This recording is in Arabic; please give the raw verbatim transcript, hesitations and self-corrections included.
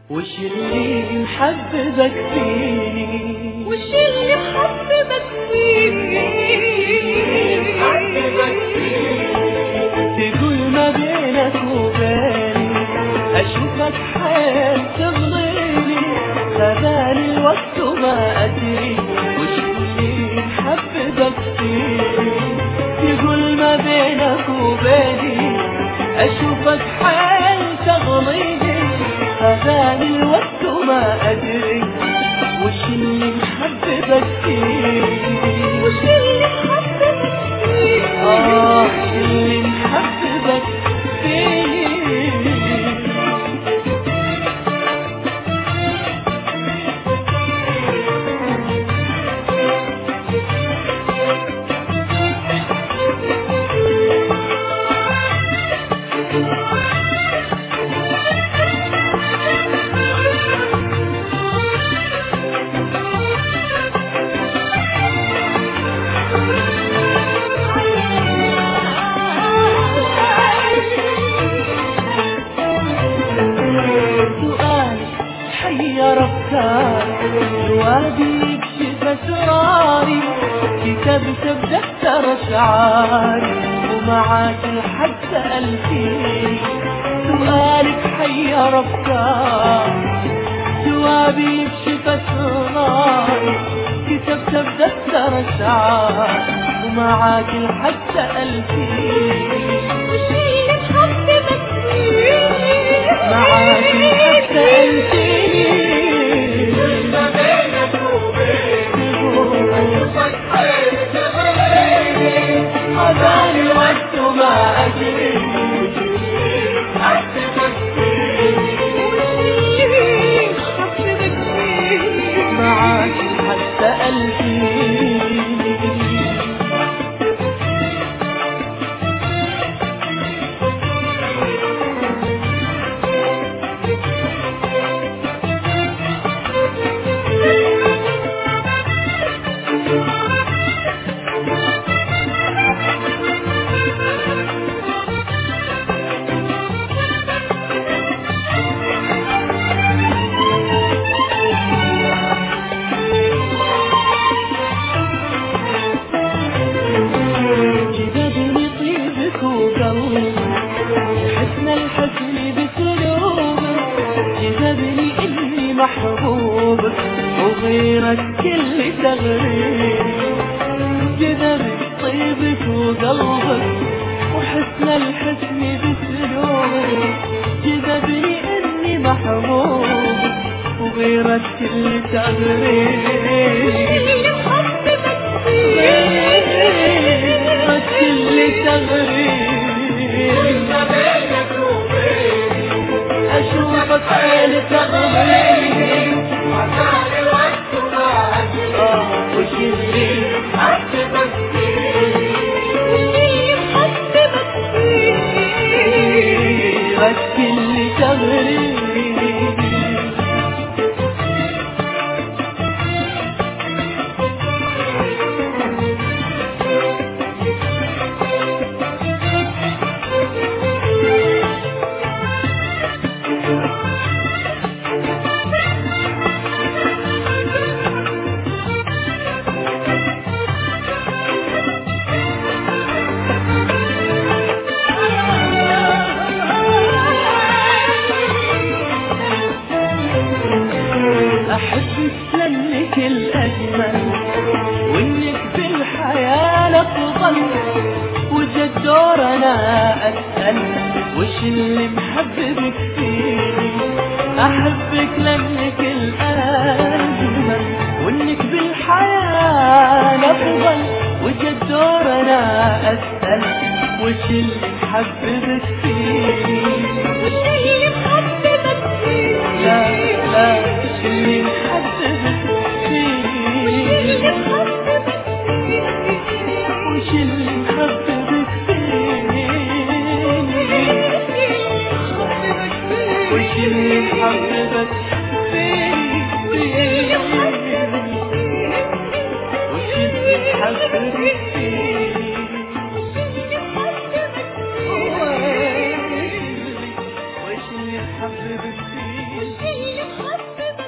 وش اللي محببك فيني؟ وش اللي محببك فيني؟ تقول ما بينك وبيني أشوفك حيل تغليني، خذاني الوقت وما أدري وش اللي محببك فيني. تقول ما بينك وبيني أشوفك حيل تغليني، خذاني الوقت وما أدري وش اللي محببك فيني. وش اللي محببك فيني؟ آه وش اللي محببك فيني. حير أفكاري جوابي يكشف أسراري، كتبت بدفتر أشعاري ومعاك الحد سألتيني. سؤالك حير أفكاري جوابي يكشف أسراري، كتبت بدفتر أشعاري ومعاك الحد سألتيني. وش اللي محببك فيني؟ معاك الحد سألتيني. خذاني الوقت وما أدري محببك فيني. معاك حتى قلبي. حسن الحسن بسلوبك جذبني إني محبوبك وغيرك كل تغريب. جذبني طيبك وقلبك وحسن الحسن بسلوبك جذبني إني محبوبك وغيرك كل تغريب. غيرك كل تغريب. أشوفك حيل تغليني وعطاني الوقت وما أدري وش اللي محببك فيني. وش اللي محببك فيني؟ غيرك اللي تغريني. أحبك لأنك الأجمل وإنك بالحياة الأفضل، وجد دور أنا أسأل وش اللي محببك فيني. أحبك لأنك الأجمل وإنك بالحياة الأفضل، وجد دور أنا أسأل وش اللي محببك فيني. وش اللي محببك فيني؟ لا لا وش اللي محببك فيني. وش اللي محببك فيني. وش اللي محببك فيني. وش اللي محببك فيني. وش اللي اللي محببك فيه وش اللي محببك